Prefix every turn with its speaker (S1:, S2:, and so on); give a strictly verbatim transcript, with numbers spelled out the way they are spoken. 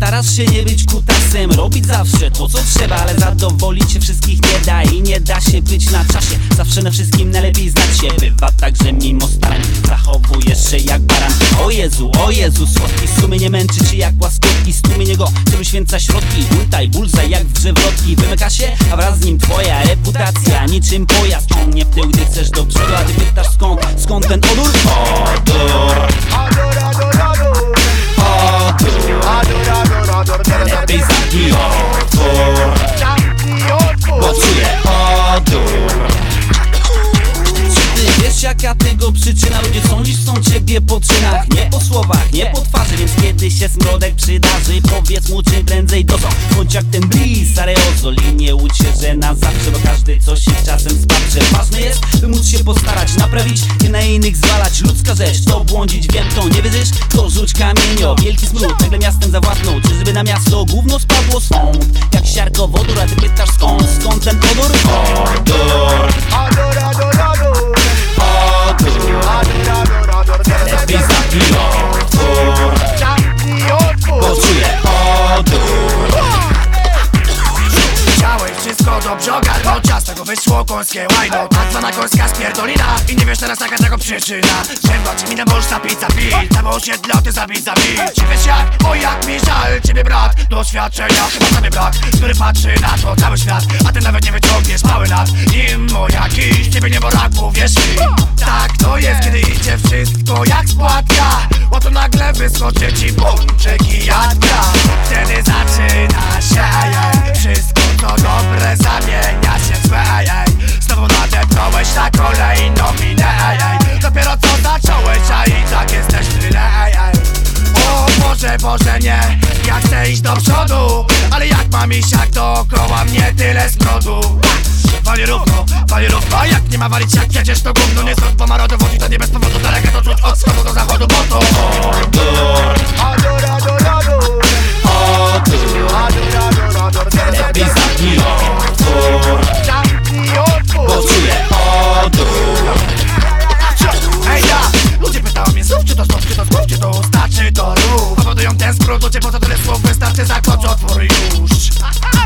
S1: Starasz się nie być kutasem, robić zawsze to co trzeba, ale zadowolić się wszystkich nie da i nie da się być na czasie. Zawsze na wszystkim najlepiej znać się. Bywa tak, że mimo starań zachowujesz się jak baran. O Jezu, o Jezu, słodki sumienie męczy cię jak łaskotki. Strumienie go, który święca środki. Ultaj, bulzaj jak w przewrotki. Wymyka się, a wraz z nim twoja reputacja niczym pojazd ciągnie w tył, gdy chcesz do przodu. A ty pytasz skąd, skąd ten odór? Odór, odór, lepiej zamknij otwór, bo czuję odór. Czy ty wiesz jaka tego przyczyna? Ludzie sądzisz, są ciebie po czynach, nie po słowach, nie po twarzy. Więc kiedy się smrodek przydarzy, powiedz mu czym prędzej dozą. Bądź jak ten blis, areozol i nie łudź się, że na zawsze, bo każdy coś się czasem spatrze. Ważne jest, by móc się postarać, naprawić i na innych zwalać. Ludzka rzecz, to błądzić, wiem to, nie wierzysz? To rzuć kamienio, wielki smród nagle miastem zawładnął. Czyżby na miasto gówno spadło stąd? Jak siarko wodór, a ty pytasz skąd, skąd ten odór? Odór, lepiej zamknij otwór, bo czuję odór.
S2: Chciałeś wszystko dobrze ogarnąć, a z tego wyszło końskie łajno. Tak zwana końska spierdolina i nie wiesz teraz jaka tego przyczyna. Żęba ci minę można pić za pil, całe osiedle o ty zabić zabić. Czy wiesz jak? O jak mi żal ciebie brat, doświadczenia chyba sobie brak, który patrzy na to cały świat, a ty nawet nie wyciągniesz mały lat. Imo jakiś ciebie nie brak, wierz mi. Tak to jest, kiedy idzie wszystko jak spłatka, oto nagle wyskoczy ci bączek i jadka. Wtedy zaczyna się wszystko co dobre zamienia się w złe. Znowu nadepnąłeś na kolejną minę. Dopiero co zacząłeś, a i tak jesteś w tyle. O Boże, Boże nie, ja chcę iść do przodu, ale jak mam iść, jak dookoła mnie tyle smrodu. Wali równo, wali równo, a jak nie ma walić, jak jedziesz to gówno. Nie stąd pomaro dowodzi, to nie bez powodu. Daleka to czuć od wschodu do zachodu, bo to
S1: odór, odór, lepiej zamknij otwór, bo czuję odór.
S2: Ej ja, ludzie pytają mnie znów, czy to znów, czy to znów, czy to usta, czy to rów. Powodują ten smród, ludzie po co tyle słów, wystarczy zakończ otwór już.